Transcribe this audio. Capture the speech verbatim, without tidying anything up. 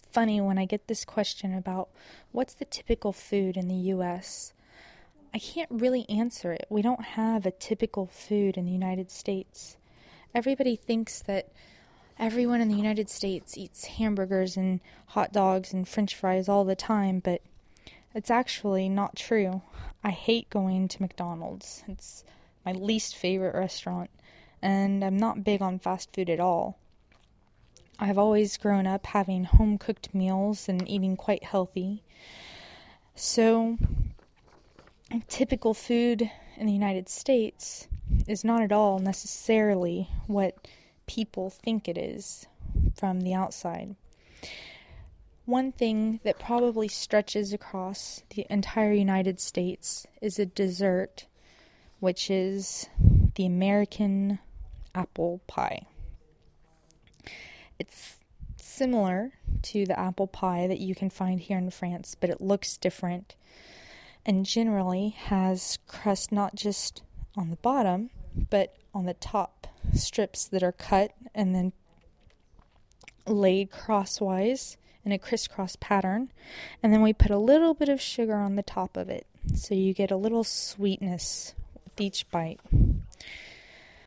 funny when I get this question about what's the typical food in the U S. I can't really answer it. We don't have a typical food in the United States. Everybody thinks that everyone in the United States eats hamburgers and hot dogs and French fries all the time, but it's actually not true. I hate going to McDonald's. It's my least favorite restaurant, and I'm not big on fast food at all. I've always grown up having home-cooked meals and eating quite healthy. So, typical food in the United States is not at all necessarily what people think it is from the outside. One thing that probably stretches across the entire United States is a dessert, which is the American apple pie. It's similar to the apple pie that you can find here in France, but it looks different and generally has crust not just on the bottom, but on the top, strips that are cut and then laid crosswise in a crisscross pattern, and then we put a little bit of sugar on the top of it, so you get a little sweetness with each bite.